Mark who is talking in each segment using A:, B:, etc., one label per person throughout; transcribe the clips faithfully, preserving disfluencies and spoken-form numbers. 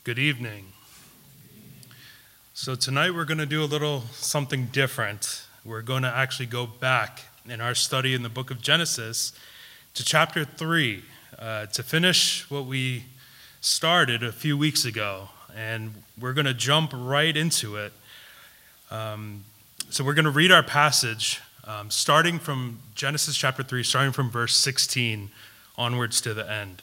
A: Good evening. So tonight we're going to do a little something different. We're going to actually go back in our study in the book of Genesis to chapter three uh, to finish what we started a few weeks ago. And we're going to jump right into it. Um, so we're going to read our passage um, starting from Genesis chapter three, starting from verse sixteen onwards to the end.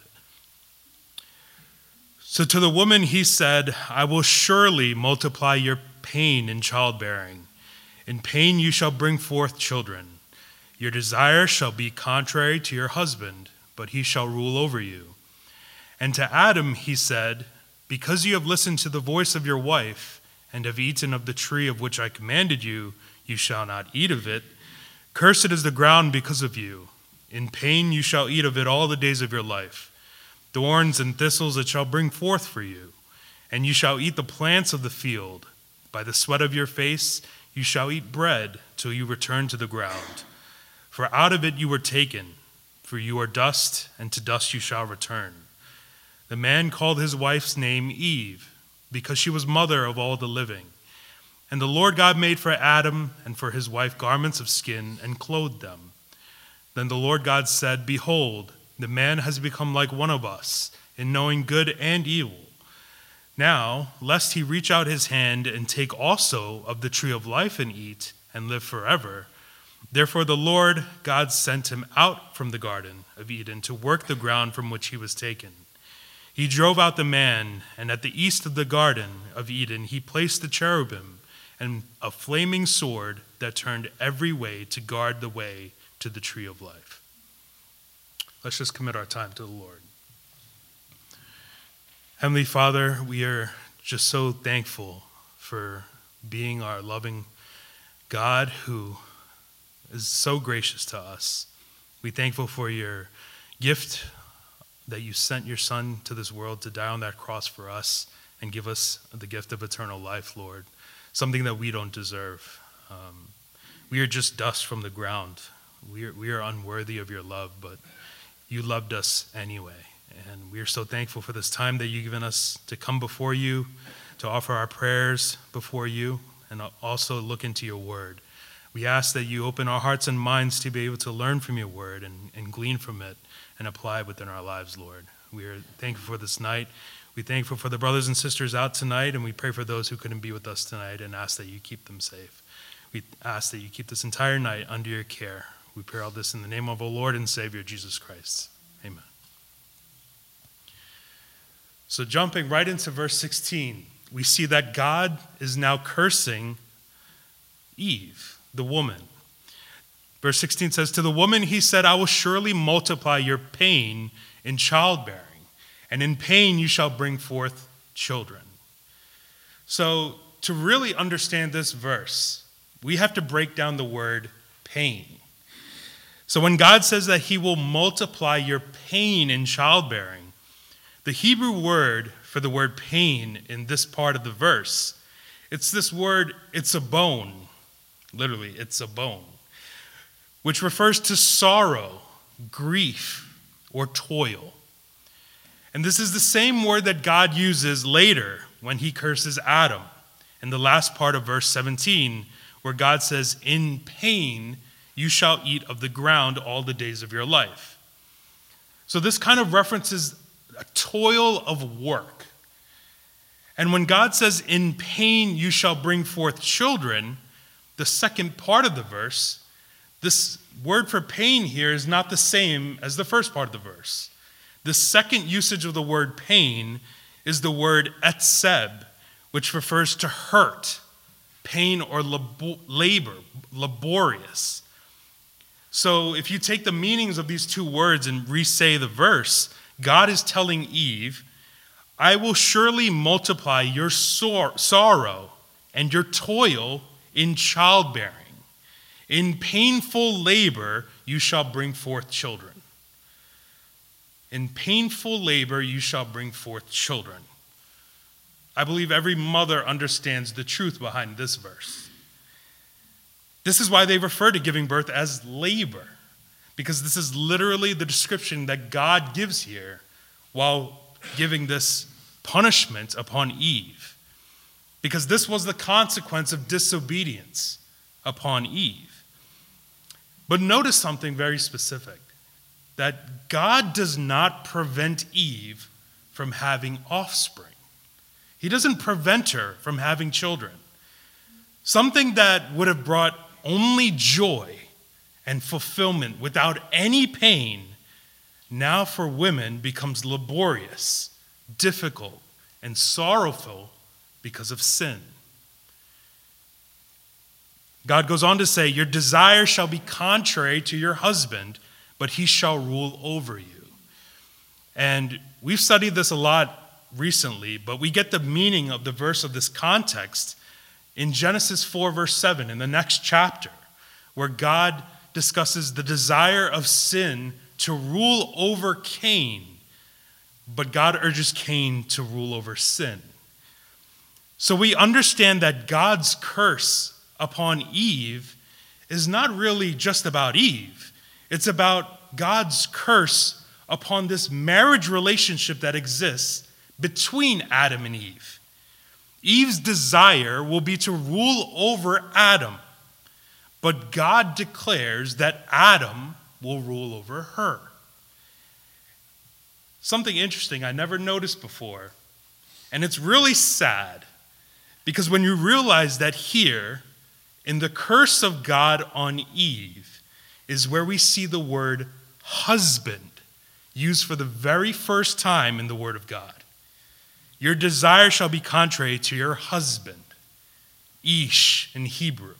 A: So to the woman he said, I will surely multiply your pain in childbearing. In pain you shall bring forth children. Your desire shall be contrary to your husband, but he shall rule over you. And to Adam he said, because you have listened to the voice of your wife, and have eaten of the tree of which I commanded you, you shall not eat of it. Cursed is the ground because of you. In pain you shall eat of it all the days of your life. Thorns and thistles it shall bring forth for you, and you shall eat the plants of the field. By the sweat of your face you shall eat bread till you return to the ground. For out of it you were taken, for you are dust, and to dust you shall return. The man called his wife's name Eve, because she was mother of all the living. And the Lord God made for Adam and for his wife garments of skin and clothed them. Then the Lord God said, behold, the man has become like one of us in knowing good and evil. Now, lest he reach out his hand and take also of the tree of life and eat and live forever. Therefore the Lord God sent him out from the Garden of Eden to work the ground from which he was taken. He drove out the man, and at the east of the Garden of Eden he placed the cherubim and a flaming sword that turned every way to guard the way to the tree of life. Let's just commit our time to the Lord. Heavenly Father, we are just so thankful for being our loving God who is so gracious to us. We're thankful for your gift that you sent your Son to this world to die on that cross for us and give us the gift of eternal life, Lord, something that we don't deserve. Um, we are just dust from the ground. We are, we are unworthy of your love, but you loved us anyway, and we are so thankful for this time that you've given us to come before you, to offer our prayers before you, and also look into your word. We ask that you open our hearts and minds to be able to learn from your word and, and glean from it and apply it within our lives, Lord. We are thankful for this night. We're thankful for the brothers and sisters out tonight, and we pray for those who couldn't be with us tonight and ask that you keep them safe. We ask that you keep this entire night under your care. We pray all this in the name of our Lord and Savior, Jesus Christ. Amen. So jumping right into verse sixteen, we see that God is now cursing Eve, the woman. Verse sixteen says, to the woman he said, I will surely multiply your pain in childbearing, and in pain you shall bring forth children. So to really understand this verse, we have to break down the word pain. So when God says that he will multiply your pain in childbearing, the Hebrew word for the word pain in this part of the verse, it's this word, it's a bone. Literally, it's a bone, which refers to sorrow, grief, or toil. And this is the same word that God uses later when he curses Adam in the last part of verse seventeen, where God says, in pain you shall eat of the ground all the days of your life. So this kind of references a toil of work. And when God says, in pain you shall bring forth children, the second part of the verse, this word for pain here is not the same as the first part of the verse. The second usage of the word pain is the word etzeb, which refers to hurt, pain or labo- labor, laborious. So if you take the meanings of these two words and re-say the verse, God is telling Eve, I will surely multiply your sor- sorrow and your toil in childbearing. In painful labor you shall bring forth children. In painful labor you shall bring forth children. I believe every mother understands the truth behind this verse. This is why they refer to giving birth as labor, because this is literally the description that God gives here while giving this punishment upon Eve, because this was the consequence of disobedience upon Eve. But notice something very specific, that God does not prevent Eve from having offspring. He doesn't prevent her from having children. Something that would have brought only joy and fulfillment without any pain, now for women becomes laborious, difficult, and sorrowful because of sin. God goes on to say, your desire shall be contrary to your husband, but he shall rule over you. And we've studied this a lot recently, but we get the meaning of the verse of this context in Genesis four, verse seven, in the next chapter, where God discusses the desire of sin to rule over Cain, but God urges Cain to rule over sin. So we understand that God's curse upon Eve is not really just about Eve. It's about God's curse upon this marriage relationship that exists between Adam and Eve. Eve's desire will be to rule over Adam, but God declares that Adam will rule over her. Something interesting I never noticed before, and it's really sad, because when you realize that here, in the curse of God on Eve, is where we see the word husband used for the very first time in the Word of God. Your desire shall be contrary to your husband, ish in Hebrew.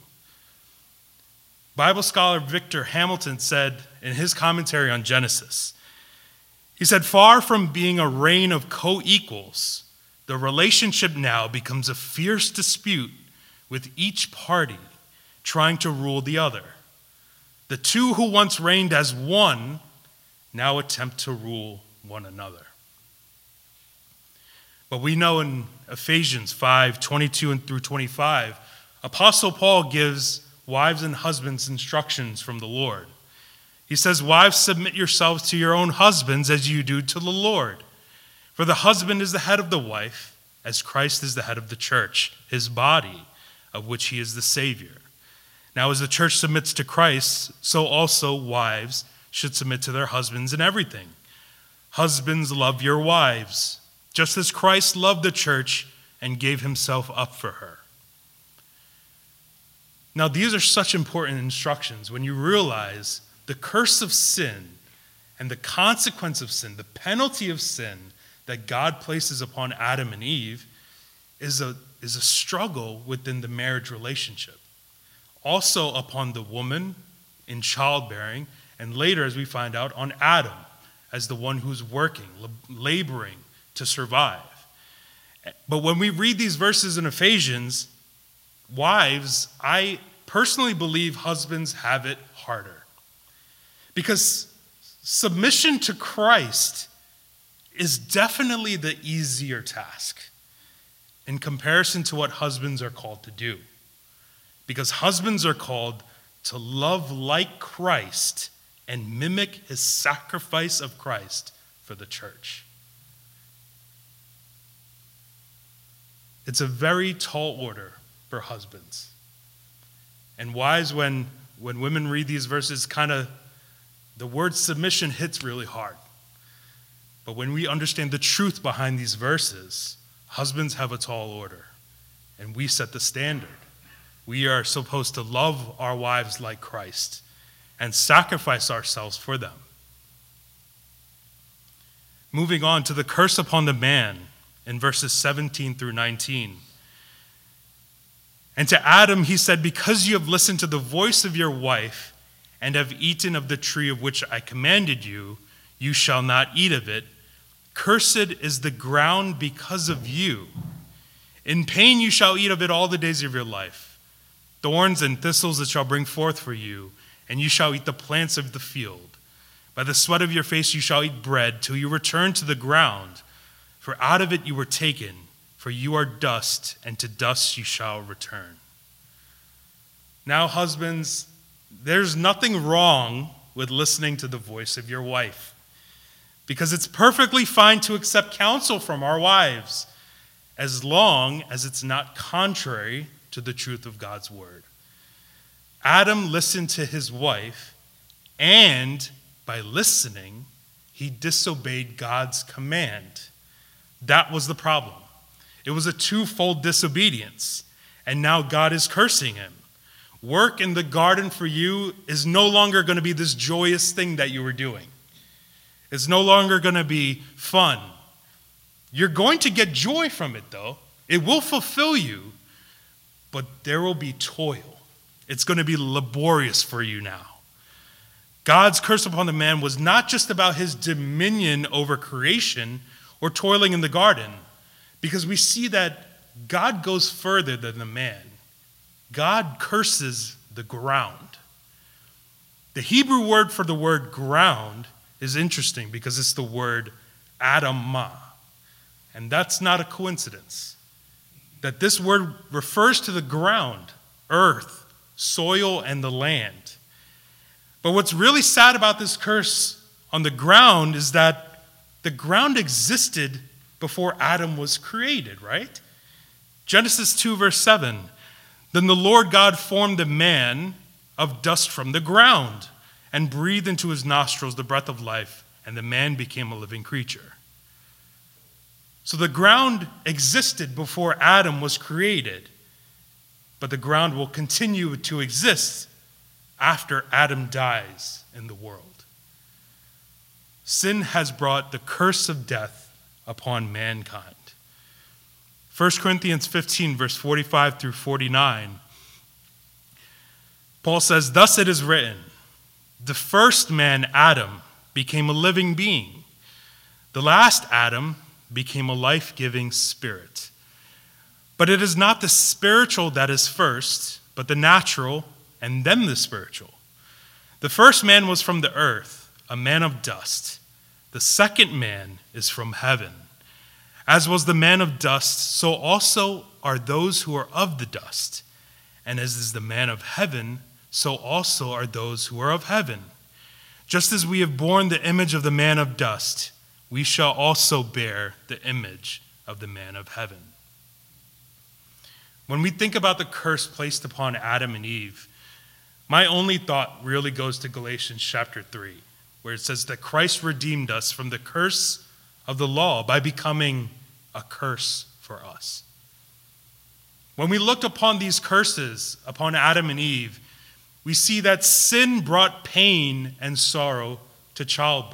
A: Bible scholar Victor Hamilton said in his commentary on Genesis, he said, far from being a reign of co-equals, the relationship now becomes a fierce dispute with each party trying to rule the other. The two who once reigned as one now attempt to rule one another. But we know in Ephesians five, twenty-two and through twenty-five, Apostle Paul gives wives and husbands instructions from the Lord. He says, wives, submit yourselves to your own husbands as you do to the Lord. For the husband is the head of the wife, as Christ is the head of the church, his body, of which he is the Savior. Now, as the church submits to Christ, so also wives should submit to their husbands in everything. Husbands, love your wives, just as Christ loved the church and gave himself up for her. Now, these are such important instructions when you realize the curse of sin and the consequence of sin, the penalty of sin that God places upon Adam and Eve is a, is a struggle within the marriage relationship. Also upon the woman in childbearing, and later, as we find out, on Adam as the one who's working, laboring to survive. But when we read these verses in Ephesians, wives, I personally believe husbands have it harder. Because submission to Christ is definitely the easier task in comparison to what husbands are called to do. Because husbands are called to love like Christ and mimic his sacrifice of Christ for the church. It's a very tall order for husbands. And wives, when, when women read these verses, kind of, the word submission hits really hard. But when we understand the truth behind these verses, husbands have a tall order, and we set the standard. We are supposed to love our wives like Christ and sacrifice ourselves for them. Moving on to the curse upon the man in verses seventeen through nineteen. And to Adam he said, because you have listened to the voice of your wife and have eaten of the tree of which I commanded you, you shall not eat of it. Cursed is the ground because of you. In pain you shall eat of it all the days of your life. Thorns and thistles it shall bring forth for you, and you shall eat the plants of the field. By the sweat of your face you shall eat bread till you return to the ground, for out of it you were taken, for you are dust, and to dust you shall return. Now, husbands, there's nothing wrong with listening to the voice of your wife. because it's perfectly fine to accept counsel from our wives as long as it's not contrary to the truth of God's word. Adam listened to his wife, and by listening, he disobeyed God's command. That was the problem. It was a twofold disobedience, and now God is cursing him. Work in the garden for you is no longer going to be this joyous thing that you were doing. It's no longer going to be fun. You're going to get joy from it, though. It will fulfill you, but there will be toil. It's going to be laborious for you now. God's curse upon the man was not just about his dominion over creation or toiling in the garden, because we see that God goes further than the man. God curses the ground. The Hebrew word for the word ground is interesting because it's the word Adamah. And that's not a coincidence. That this word refers to the ground, earth, soil, and the land. But what's really sad about this curse on the ground is that the ground existed before Adam was created, right? Genesis two, verse seven. Then the Lord God formed the man of dust from the ground and breathed into his nostrils the breath of life, and the man became a living creature. So the ground existed before Adam was created, but the ground will continue to exist after Adam dies in the world. Sin has brought the curse of death upon mankind. First Corinthians fifteen, verse forty-five through forty-nine, Paul says, "Thus it is written, the first man, Adam, became a living being. The last Adam became a life-giving spirit. But it is not the spiritual that is first, but the natural, and then the spiritual. The first man was from the earth, a man of dust. The second man is from heaven. As was the man of dust, so also are those who are of the dust. And as is the man of heaven, so also are those who are of heaven. Just as we have borne the image of the man of dust, we shall also bear the image of the man of heaven." When we think about the curse placed upon Adam and Eve, my only thought really goes to Galatians chapter three, where it says that Christ redeemed us from the curse of the law by becoming a curse for us. When we looked upon these curses upon Adam and Eve, we see that sin brought pain and sorrow to childbirth.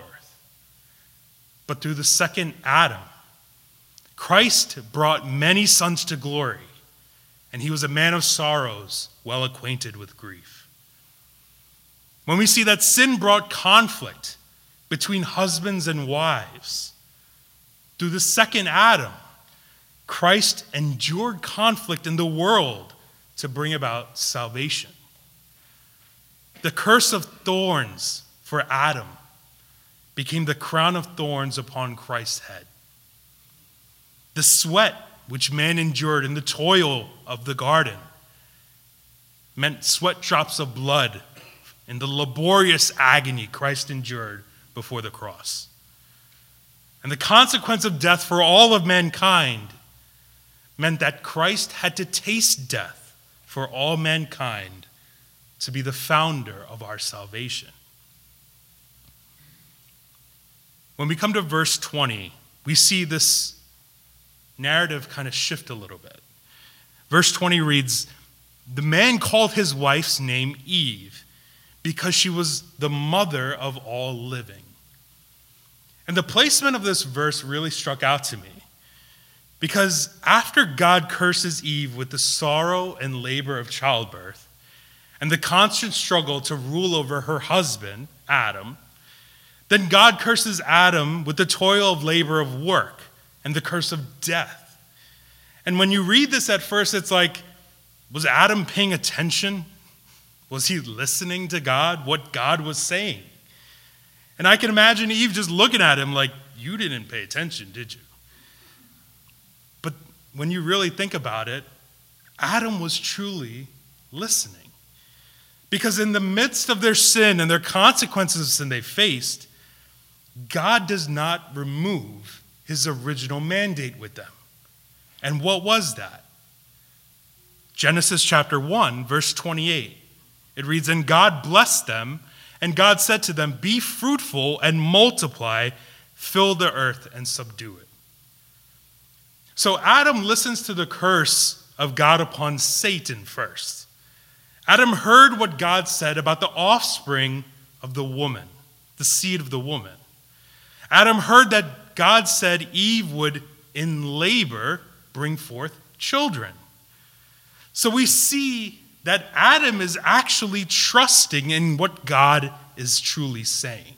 A: But through the second Adam, Christ brought many sons to glory, and he was a man of sorrows, well acquainted with grief. When we see that sin brought conflict between husbands and wives, through the second Adam, Christ endured conflict in the world to bring about salvation. The curse of thorns for Adam became the crown of thorns upon Christ's head. The sweat which man endured in the toil of the garden meant sweat drops of blood in the laborious agony Christ endured before the cross. And the consequence of death for all of mankind meant that Christ had to taste death for all mankind to be the founder of our salvation. When we come to verse twenty, we see this narrative kind of shift a little bit. Verse twenty reads, "The man called his wife's name Eve, because she was the mother of all living." And the placement of this verse really struck out to me, because after God curses Eve with the sorrow and labor of childbirth and the constant struggle to rule over her husband, Adam, then God curses Adam with the toil of labor of work and the curse of death. And when you read this at first, it's like, was Adam paying attention? Was he listening to God, what God was saying? And I can imagine Eve just looking at him like, you didn't pay attention, did you? But when you really think about it, Adam was truly listening. Because in the midst of their sin and their consequences of sin they faced, God does not remove his original mandate with them. And what was that? Genesis chapter one, verse twenty-eight. It reads, "And God blessed them, and God said to them, 'Be fruitful and multiply, fill the earth and subdue it.'" So Adam listens to the curse of God upon Satan first. Adam heard what God said about the offspring of the woman, the seed of the woman. Adam heard that God said Eve would, in labor, bring forth children. So we see that Adam is actually trusting in what God is truly saying.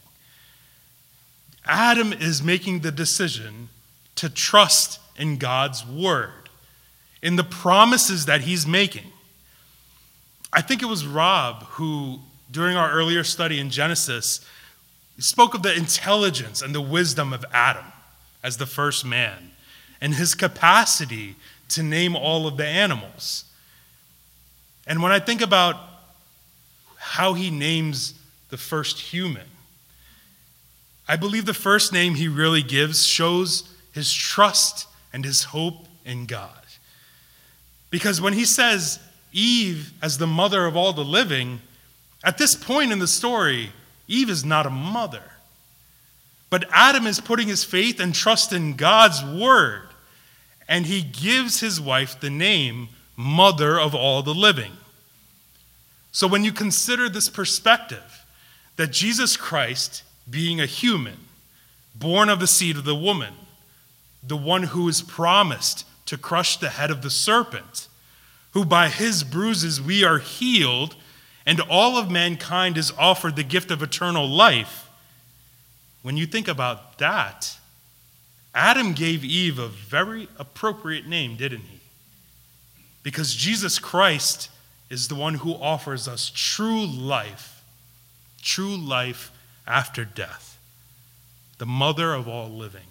A: Adam is making the decision to trust in God's word, in the promises that he's making. I think it was Rob who, during our earlier study in Genesis, spoke of the intelligence and the wisdom of Adam as the first man and his capacity to name all of the animals. And when I think about how he names the first human, I believe the first name he really gives shows his trust and his hope in God. Because when he says Eve as the mother of all the living, at this point in the story, Eve is not a mother. But Adam is putting his faith and trust in God's word, and he gives his wife the name Mother of all the living. So when you consider this perspective, that Jesus Christ, being a human, born of the seed of the woman, the one who is promised to crush the head of the serpent, who by his bruises we are healed, and all of mankind is offered the gift of eternal life. When you think about that, Adam gave Eve a very appropriate name, didn't he? Because Jesus Christ is the one who offers us true life, true life after death, the mother of all living.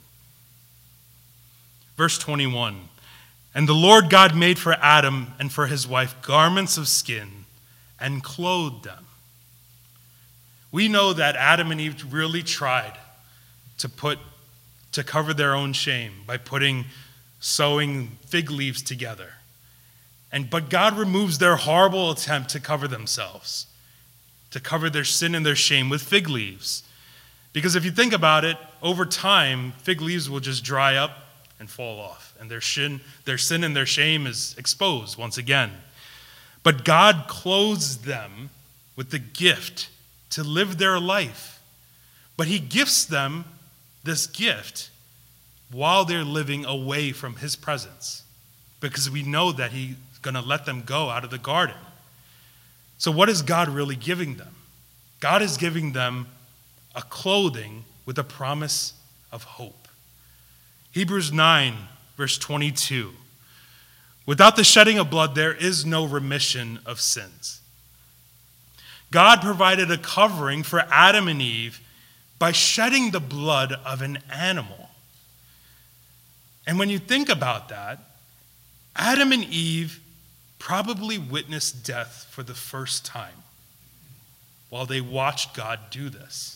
A: Verse twenty-one, "And the Lord God made for Adam and for his wife garments of skin and clothed them." We know that Adam and Eve really tried to put to cover their own shame by putting sewing fig leaves together. And but God removes their horrible attempt to cover themselves, to cover their sin and their shame with fig leaves. Because if you think about it, over time, fig leaves will just dry up and fall off, and their sin, their sin and their shame is exposed once again. But God clothes them with the gift to live their life. But he gifts them this gift while they're living away from his presence, because we know that he's going to let them go out of the garden. So what is God really giving them? God is giving them a clothing with a promise of hope. Hebrews nine, verse twenty-two. "Without the shedding of blood, there is no remission of sins." God provided a covering for Adam and Eve by shedding the blood of an animal. And when you think about that, Adam and Eve probably witnessed death for the first time while they watched God do this.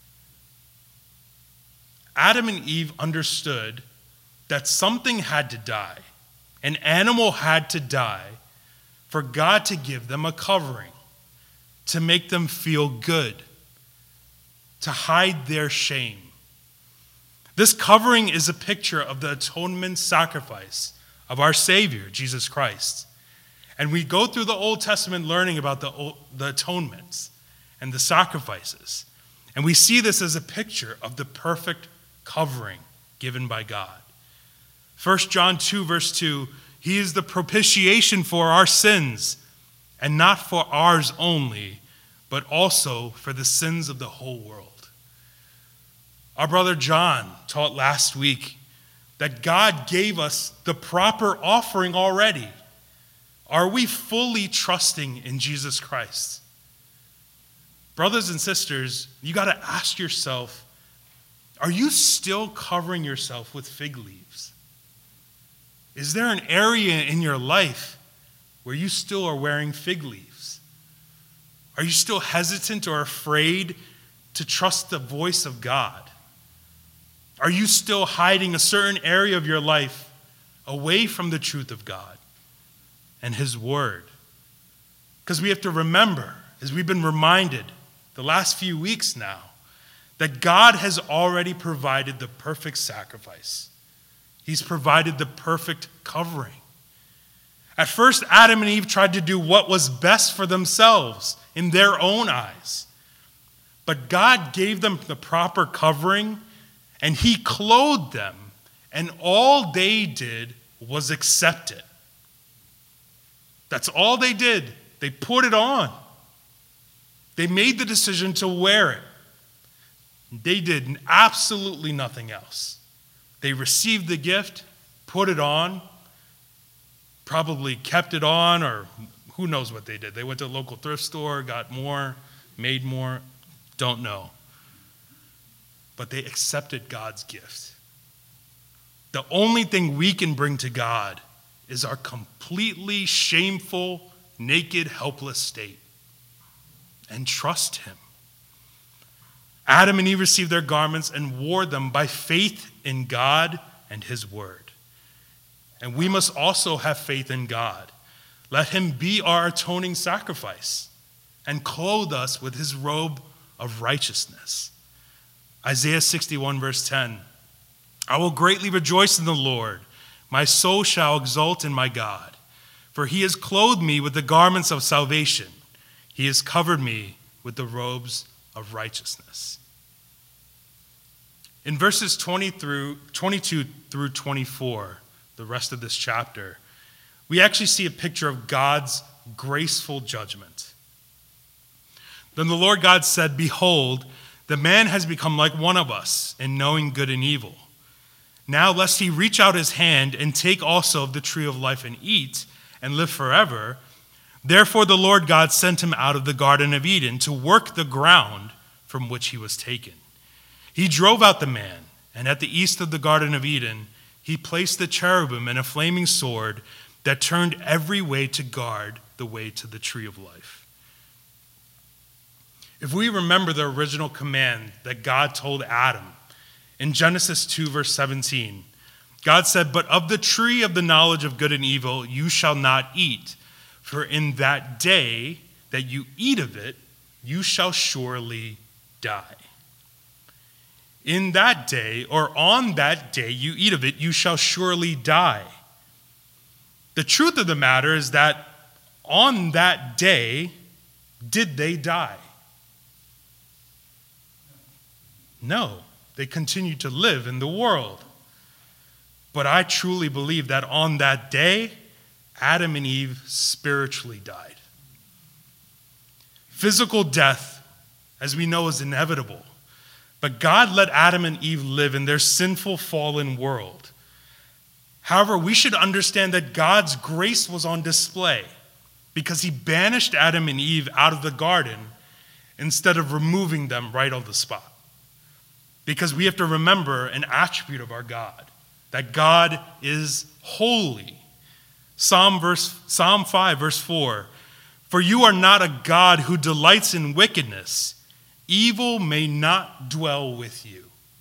A: Adam and Eve understood that something had to die, an animal had to die, for God to give them a covering, to make them feel good, to hide their shame. This covering is a picture of the atonement sacrifice of our Savior, Jesus Christ. And we go through the Old Testament learning about the, the atonements and the sacrifices. And we see this as a picture of the perfect covering given by God. First John two, verse two, "He is the propitiation for our sins, and not for ours only, but also for the sins of the whole world." Our brother John taught last week that God gave us the proper offering already. Are we fully trusting in Jesus Christ? Brothers and sisters, you got to ask yourself, are you still covering yourself with fig leaves? Is there an area in your life where you still are wearing fig leaves? Are you still hesitant or afraid to trust the voice of God? Are you still hiding a certain area of your life away from the truth of God and his word? Because we have to remember, as we've been reminded the last few weeks now, that God has already provided the perfect sacrifice. He's provided the perfect covering. At first, Adam and Eve tried to do what was best for themselves in their own eyes. But God gave them the proper covering, and he clothed them, and all they did was accept it. That's all they did. They put it on. They made the decision to wear it. They did absolutely nothing else. They received the gift, put it on, probably kept it on, or who knows what they did. They went to a local thrift store, got more, made more, don't know. But they accepted God's gift. The only thing we can bring to God is our completely shameful, naked, helpless state. And trust him. Adam and Eve received their garments and wore them by faith in God and his word. And we must also have faith in God. Let him be our atoning sacrifice and clothe us with his robe of righteousness. Isaiah sixty-one verse ten, I will greatly rejoice in the Lord. My soul shall exult in my God. For he has clothed me with the garments of salvation. He has covered me with the robes of righteousness. In verses twenty through twenty-two through twenty-four, the rest of this chapter, we actually see a picture of God's graceful judgment. Then the Lord God said, behold, the man has become like one of us in knowing good and evil. Now lest he reach out his hand and take also of the tree of life and eat and live forever, therefore the Lord God sent him out of the Garden of Eden to work the ground from which he was taken. He drove out the man, and at the east of the Garden of Eden, he placed the cherubim and a flaming sword that turned every way to guard the way to the tree of life. If we remember the original command that God told Adam in Genesis two, verse seventeen, God said, but of the tree of the knowledge of good and evil you shall not eat, for in that day that you eat of it, you shall surely die. In that day, or on that day you eat of it, you shall surely die. The truth of the matter is that on that day, did they die? No, they continued to live in the world. But I truly believe that on that day, Adam and Eve spiritually died. Physical death, as we know, is inevitable. But God let Adam and Eve live in their sinful, fallen world. However, we should understand that God's grace was on display because he banished Adam and Eve out of the garden instead of removing them right on the spot. Because we have to remember an attribute of our God, that God is holy. Psalm verse, Psalm five, verse four, for you are not a God who delights in wickedness. Evil may not dwell with you.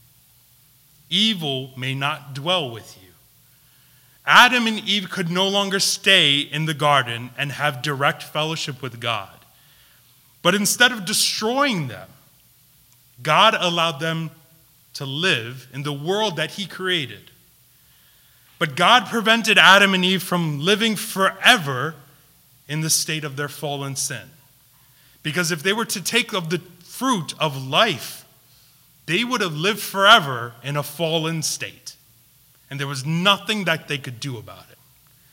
A: Evil may not dwell with you. Adam and Eve could no longer stay in the garden and have direct fellowship with God. But instead of destroying them, God allowed them to live in the world that he created. But God prevented Adam and Eve from living forever in the state of their fallen sin. Because if they were to take of the fruit of life, they would have lived forever in a fallen state. And there was nothing that they could do about it.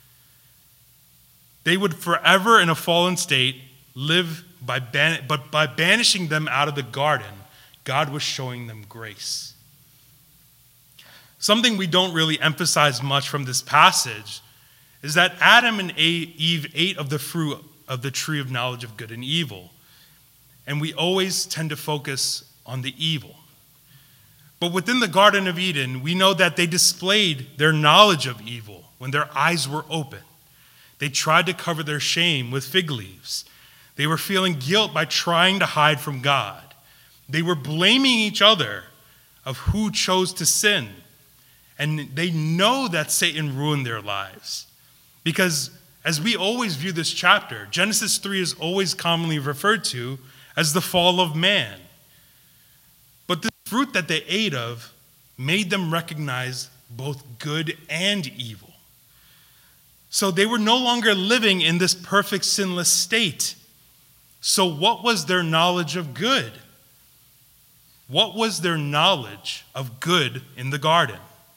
A: They would forever in a fallen state live by ban- but by banishing them out of the garden, God was showing them grace. Something we don't really emphasize much from this passage is that Adam and Eve ate of the fruit of the tree of knowledge of good and evil. And we always tend to focus on the evil. But within the Garden of Eden, we know that they displayed their knowledge of evil when their eyes were open. They tried to cover their shame with fig leaves. They were feeling guilt by trying to hide from God. They were blaming each other of who chose to sin. And they know that Satan ruined their lives. Because as we always view this chapter, Genesis three is always commonly referred to as the fall of man. But the fruit that they ate of made them recognize both good and evil. So they were no longer living in this perfect sinless state. So what was their knowledge of good? What was their knowledge of good in the garden?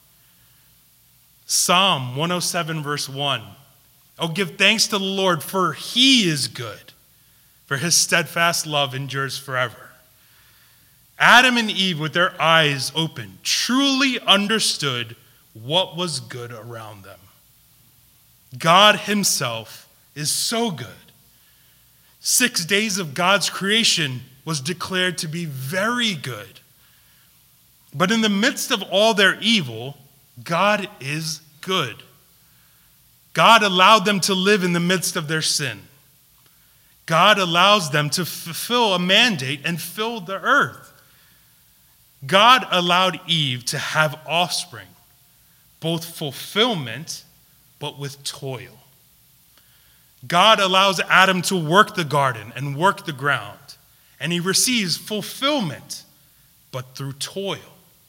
A: Psalm one oh seven verse one. Oh, give thanks to the Lord, for he is good, for his steadfast love endures forever. Adam and Eve, with their eyes open, truly understood what was good around them. God himself is so good. Six days of God's creation was declared to be very good. But in the midst of all their evil, God is good. God allowed them to live in the midst of their sin. God allows them to fulfill a mandate and fill the earth. God allowed Eve to have offspring, both fulfillment, but with toil. God allows Adam to work the garden and work the ground, and he receives fulfillment, but through toil.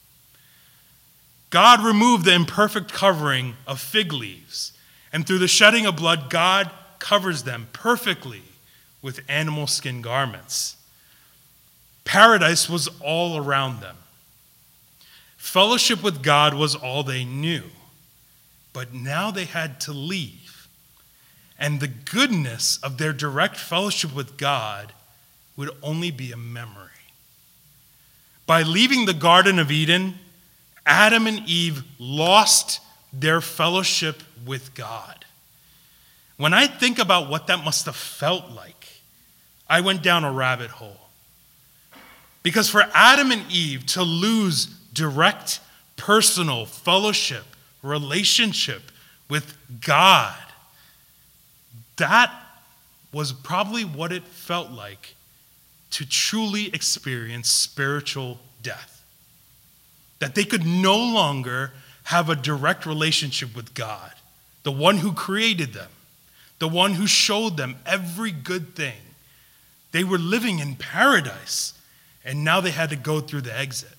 A: God removed the imperfect covering of fig leaves, and through the shedding of blood, God covers them perfectly with animal skin garments. Paradise was all around them. Fellowship with God was all they knew. But now they had to leave. And the goodness of their direct fellowship with God would only be a memory. By leaving the Garden of Eden, Adam and Eve lost their fellowship with God. When I think about what that must have felt like, I went down a rabbit hole. Because for Adam and Eve to lose direct, personal fellowship, relationship with God, that was probably what it felt like to truly experience spiritual death. That they could no longer have a direct relationship with God, the one who created them, the one who showed them every good thing. They were living in paradise, and now they had to go through the exit.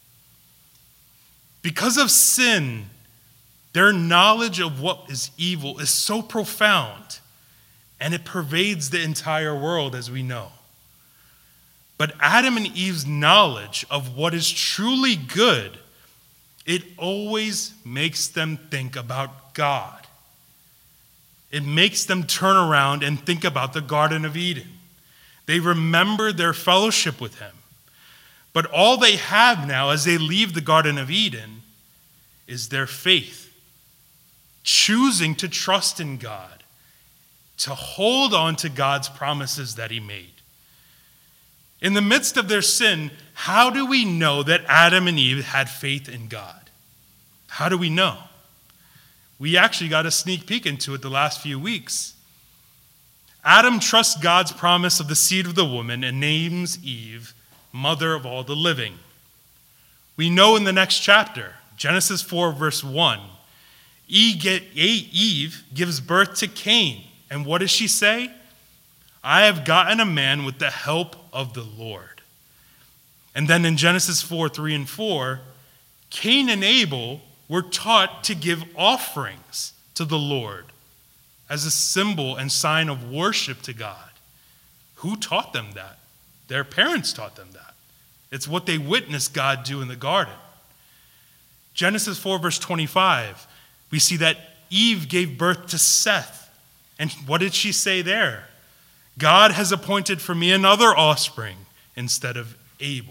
A: Because of sin, their knowledge of what is evil is so profound, and it pervades the entire world, as we know. But Adam and Eve's knowledge of what is truly good, it always makes them think about God. It makes them turn around and think about the Garden of Eden. They remember their fellowship with him. But all they have now as they leave the Garden of Eden is their faith, choosing to trust in God, to hold on to God's promises that he made. In the midst of their sin, how do we know that Adam and Eve had faith in God? How do we know? We actually got a sneak peek into it the last few weeks. Adam trusts God's promise of the seed of the woman and names Eve mother of all the living. We know in the next chapter, Genesis four, verse one, Eve gives birth to Cain. And what does she say? I have gotten a man with the help of the Lord. And then in Genesis four, three and four, Cain and Abel were taught to give offerings to the Lord as a symbol and sign of worship to God. Who taught them that? Their parents taught them that. It's what they witnessed God do in the garden. Genesis four, verse twenty-five, we see that Eve gave birth to Seth. And what did she say there? God has appointed for me another offspring instead of Abel.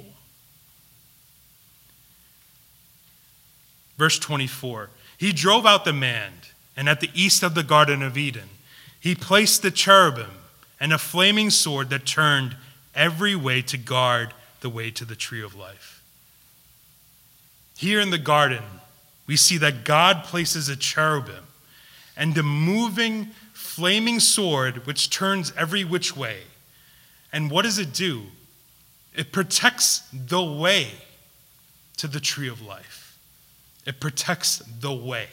A: Verse twenty-four, he drove out the man, and at the east of the Garden of Eden, he placed the cherubim and a flaming sword that turned every way to guard the way to the tree of life. Here in the garden, we see that God places a cherubim and a moving, flaming sword which turns every which way. And what does it do? It protects the way. to the tree of life. It protects the way.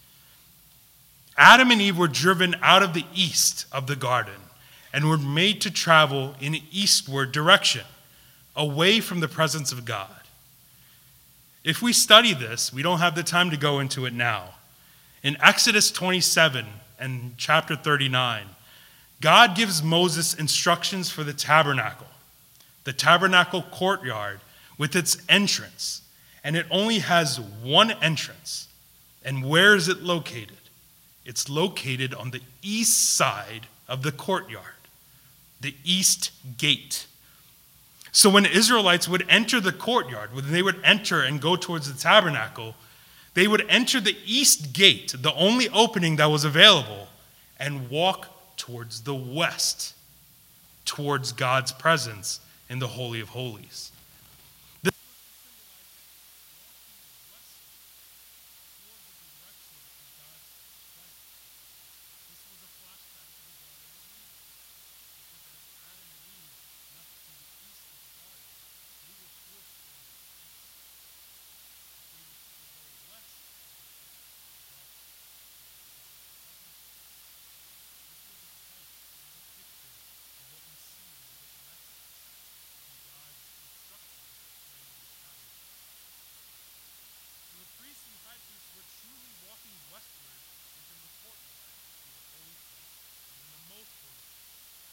A: Adam and Eve were driven out of the east of the garden and were made to travel in an eastward direction, away from the presence of God. If we study this, we don't have the time to go into it now. In Exodus twenty-seven and chapter thirty-nine, God gives Moses instructions for the tabernacle, the tabernacle courtyard with its entrance. And it only has one entrance. And where is it located? It's located on the east side of the courtyard, the east gate. So when Israelites would enter the courtyard, when they would enter and go towards the tabernacle, they would enter the east gate, the only opening that was available, and walk towards the west, towards God's presence in the Holy of Holies. This was a flashback to the Garden of Eden. Because as Adam and Eve left to the east of the garden, they were forced to go east. If they were to go west, they were forced to go dark. This was a type, this was a picture of what we see in the book of Exodus, in God's instructions concerning the tabernacle. So the priests and high priests were truly walking westward within the courtyard to the holy place, even the most holy place.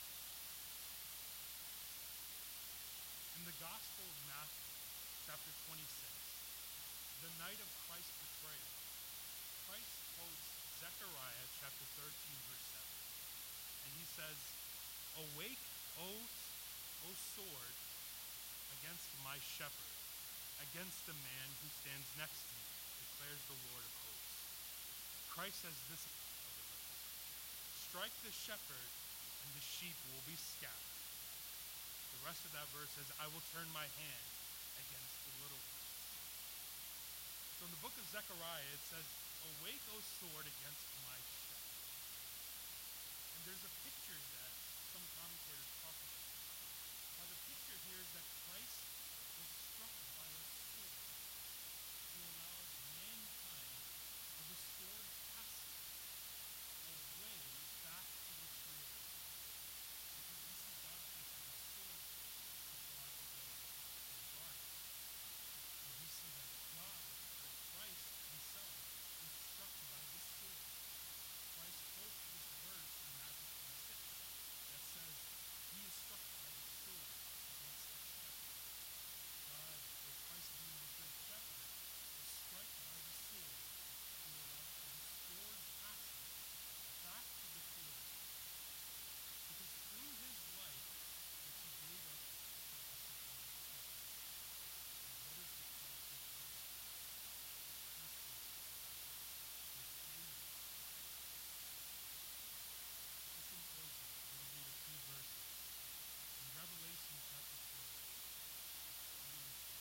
A: In the Gospel of Matthew, chapter twenty-six, the night of Christ's betrayal, Christ quotes Zechariah chapter thirteen, verse seven. And he says, "Awake, O, o sword, against my shepherd, against the man who stands next to me, declares the Lord of hosts." Christ says this of the verse: "Strike the shepherd, and the sheep will be scattered." The rest of that verse says, "I will turn my hand against the little ones." So in the book of Zechariah, it says, "Awake, O sword, against my shepherd." And there's a picture that some commentators talk about. Now the picture here is that Christ was struck by a sword to allow mankind to restore passage away back to the tree of life. Because we see God places a sword to block the way to the garden. And we see that God, or Christ himself, was struck by the sword. Christ quotes this verse in Matthew twenty-six that says, "He is struck by the sword against the shepherd." God, or Christ being the good shepherd, was struck by the sword to allow a restored passage back to the tree of life. Because through his life, which he gave up for us upon the cross. And what does the cross represent? Perfect. His holiness. Just in closing, I'm going to read a few verses. In Revelation chapter twelve, three and four.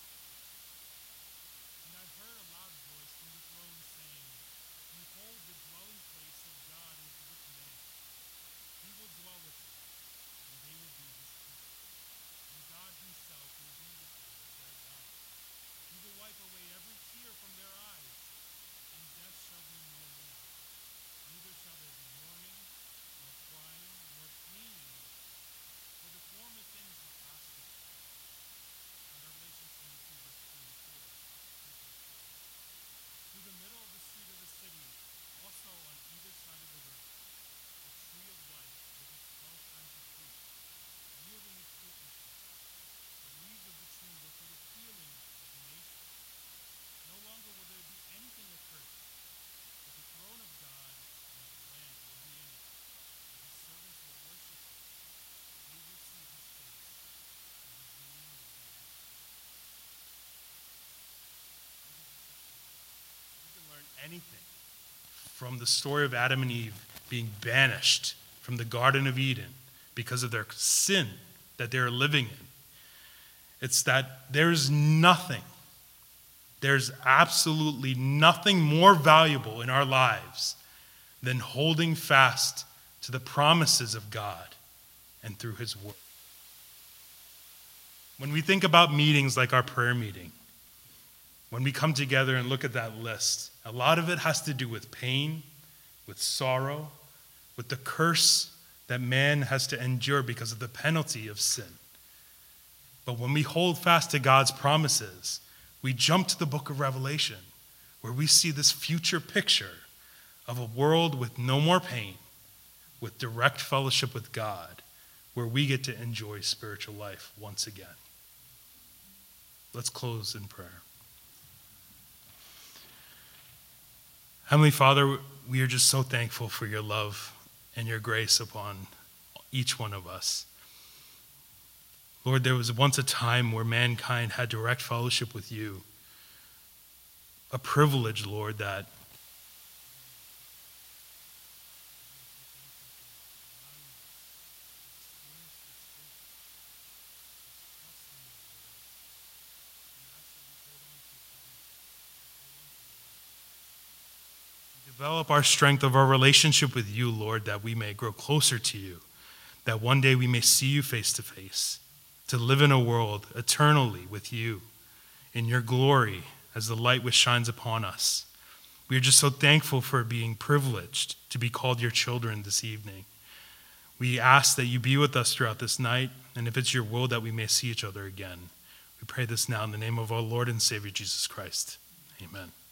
A: "And I heard a loud voice from the throne saying, Behold, the dwelling place of God is with men. He will dwell with them, and they will be his people. And God himself will be with them as their God. He will wipe away every tear from their eyes, and death shall be no more. Neither shall there be mourning, nor crying, nor pain anymore, for the former things have passed away." In Revelation twenty-two, verse two and four, simply says, "Through the middle of the street of the city, also on either side of the road, the tree of life with its twelve kinds of fruit, yielding its fruit each month. The leaves of the tree were for the healing of the nations. No longer will there be anything accursed, but the throne of God and of the Lamb will be in it, and his servants will worship him. They will see his face, and his name will be on their lips." What does the picture mean? We can learn anything from the story of Adam and Eve being banished from the Garden of Eden because of their sin that they're living in. It's that there's nothing, there's absolutely nothing more valuable in our lives than holding fast to the promises of God and through his word. When we think about meetings like our prayer meeting, when we come together and look at that list, a lot of it has to do with pain, with sorrow, with the curse that man has to endure because of the penalty of sin. But when we hold fast to God's promises, we jump to the book of Revelation, where we see this future picture of a world with no more pain, with direct fellowship with God, where we get to enjoy spiritual life once again. Let's close in prayer. Heavenly Father, we are just so thankful for your love and your grace upon each one of us. Lord, there was once a time where mankind had direct fellowship with you. A privilege, Lord, that develop our strength of our relationship with you, Lord, that we may grow closer to you, that one day we may see you face to face, to live in a world eternally with you in your glory as the light which shines upon us. We are just so thankful for being privileged to be called your children this evening. We ask that you be with us throughout this night, and if it's your will, that we may see each other again. We pray this now in the name of our Lord and Savior Jesus Christ. Amen.